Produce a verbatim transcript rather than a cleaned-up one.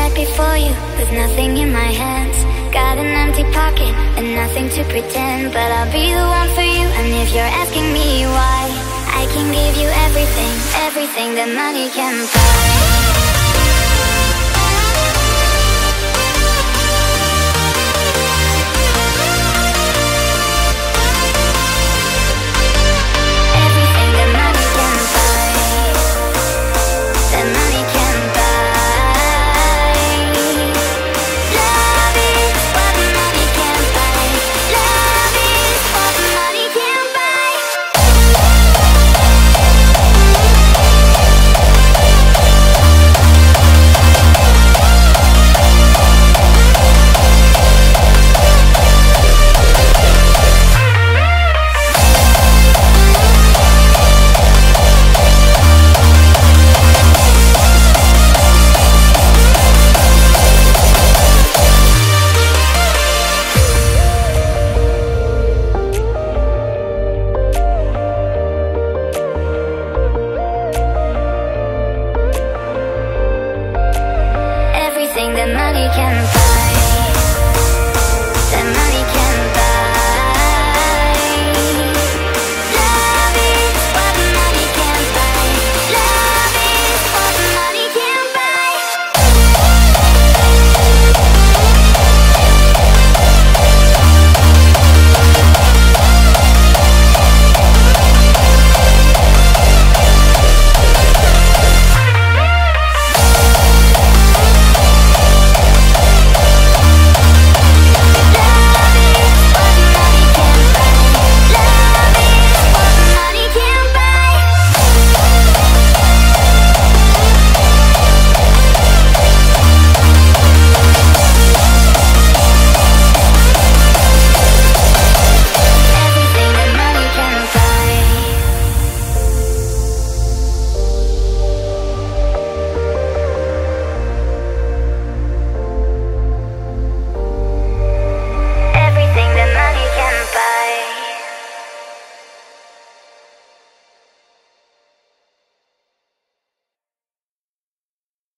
right before you with nothing in my hands. Got an empty pocket and nothing to pretend, but I'll be the one for you. And if you're asking me why, I can give you everything, everything that money can buy.